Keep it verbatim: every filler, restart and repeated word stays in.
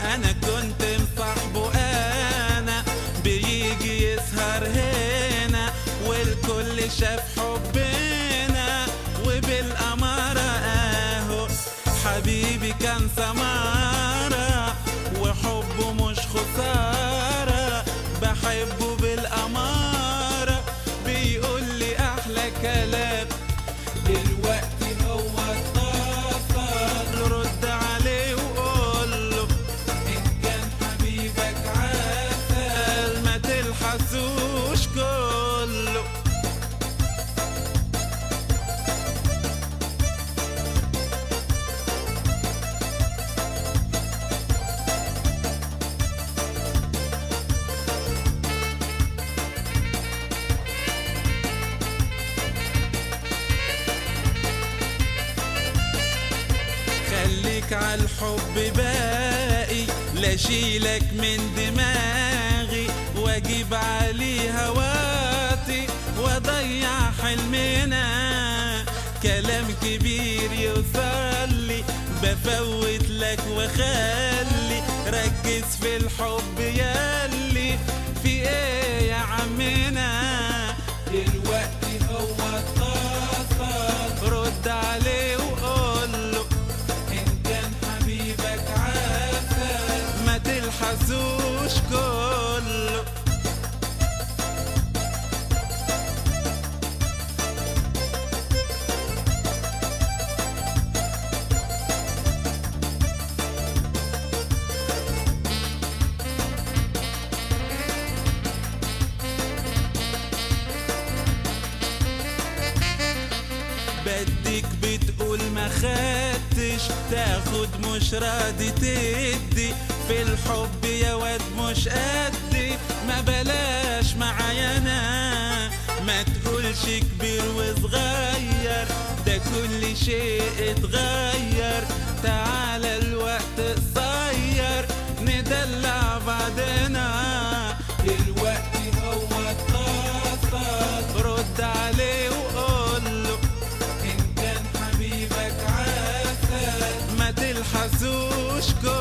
انا كنت مصاحبه انا بيجي يسهر هنا والكل شاف حبنا وبالأمارة اهو حبيبي كان سمارة وحبه مش خسارة بحبه بالأمارة بيقول لي احلى كلام دلوقتي هو اتصل رد عليه وقول له ان كان حبيبك عسل ما تلحسوش كله. خليك عالحب باقي لا شيلك من دماغي واجيب عليه هواتي واضيع حلمنا كلام كبير يوصلي بفوت لك وخلي ركز في الحب ياللي في ايه يا عمنا دلوقتي هو اتصل رد عليه وقول له ما تلحسوش كله. بدك بتقول ما خدتش تاخد مش راضي تدي في الحب يا واد مش قدي ما بلاش معايا انا ما تقولش كبير وصغير ده كل شيء اتغير تعالى الوقت قصير ندلع بعضنا دلوقتي هو اتصل رد عليه وقول له ان كان حبيبك عسل ما تلحسوش كله.